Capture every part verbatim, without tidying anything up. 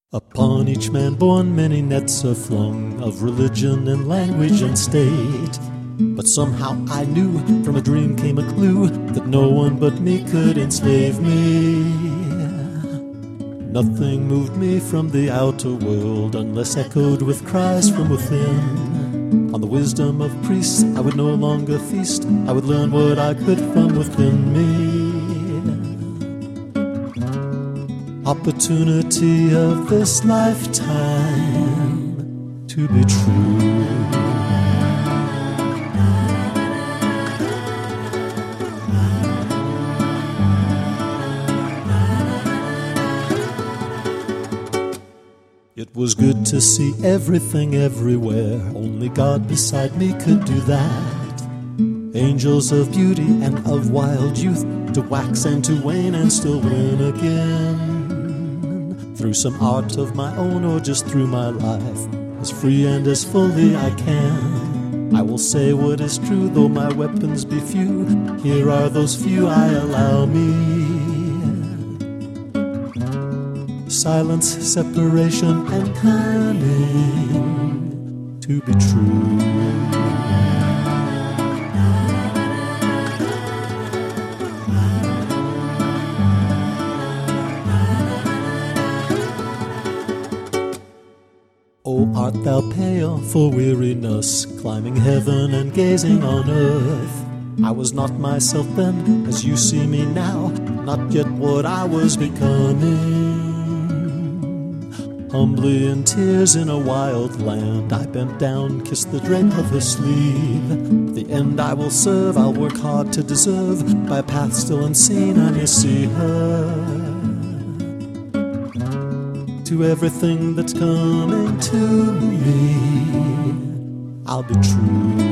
Upon each man born many nets are flung, of religion and language and state. But somehow I knew, from a dream came a clue, that no one but me could enslave me. Nothing moved me from the outer world, unless echoed with cries from within. On the wisdom of priests I would no longer feast, I would learn what I could from within me. Opportunity of this lifetime to be true. It was good to see everything everywhere. Only God beside me could do that. Angels of beauty and of wild youth, to wax and to wane and still win again. Through some art of my own or just through my life, as free and as fully I can. I will say what is true, though my weapons be few. Here are those few I allow me. Silence, separation, and cunning to be true. Oh, art thou pale for weariness, climbing heaven and gazing on earth? I was not myself then, as you see me now, not yet what I was becoming. Humbly in tears in a wild land, I bent down, kissed the drape of her sleeve. The end I will serve, I'll work hard to deserve, by a path still unseen I may see her. To everything that's coming to me, I'll be true.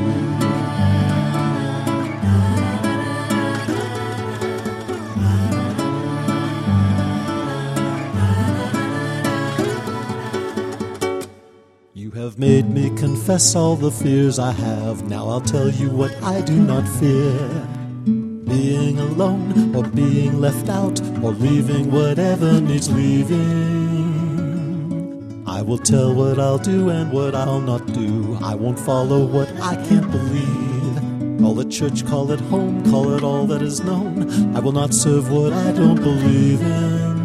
You have made me confess all the fears I have. Now I'll tell you what I do not fear. Being alone, or being left out, or leaving whatever needs leaving. I will tell what I'll do and what I'll not do. I won't follow what I can't believe. Call it church, call it home, call it all that is known. I will not serve what I don't believe in.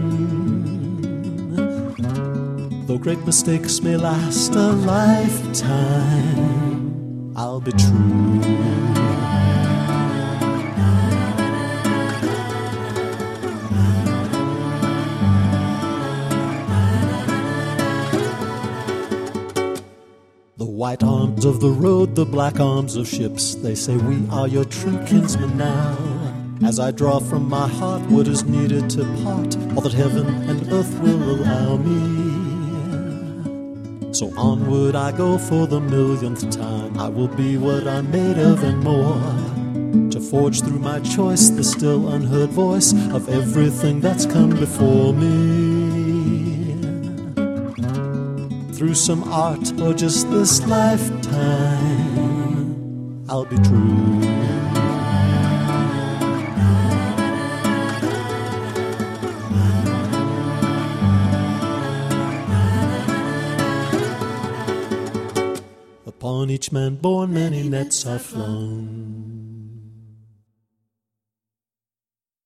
Though great mistakes may last a lifetime, I'll be true. The white arms of the road, the black arms of ships, they say we are your true kinsmen now. As I draw from my heart what is needed to part, all that heaven and earth will allow me. So onward I go for the millionth time. I will be what I'm made of and more, to forge through my choice the still unheard voice of everything that's come before me. Through some art or just this lifetime, I'll be true. Upon each man born many nets are flung.